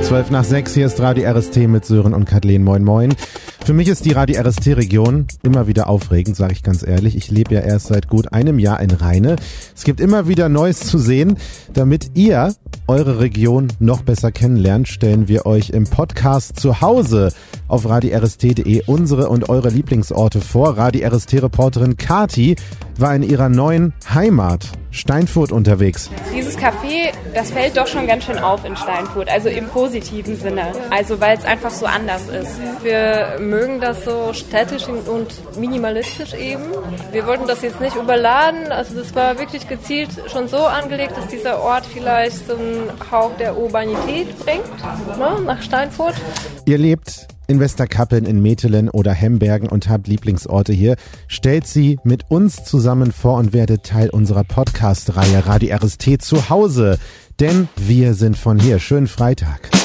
5:12, hier ist Radio RST mit Sören und Kathleen. Moin moin. Für mich ist die Radio RST-Region immer wieder aufregend, sage ich ganz ehrlich. Ich lebe ja erst seit gut einem Jahr in Rheine. Es gibt immer wieder Neues zu sehen. Damit ihr eure Region noch besser kennenlernt, stellen wir euch im Podcast zu Hause auf radiorst.de unsere und eure Lieblingsorte vor. Radio RST-Reporterin Kati war in ihrer neuen Heimat Steinfurt unterwegs. Dieses Café, das fällt doch schon ganz schön auf in Steinfurt, also im positiven Sinne, also weil es einfach so anders ist. Wir mögen das so städtisch und minimalistisch eben. Wir wollten das jetzt nicht überladen, also das war wirklich gezielt schon so angelegt, dass dieser Ort vielleicht so einen Hauch der Urbanität bringt, ne, nach Steinfurt. Ihr lebt in Westerkappeln, in Metelen oder Hembergen und habt Lieblingsorte hier, stellt sie mit uns zusammen vor und werdet Teil unserer Podcast-Reihe Radio RST zu Hause. Denn wir sind von hier. Schönen Freitag.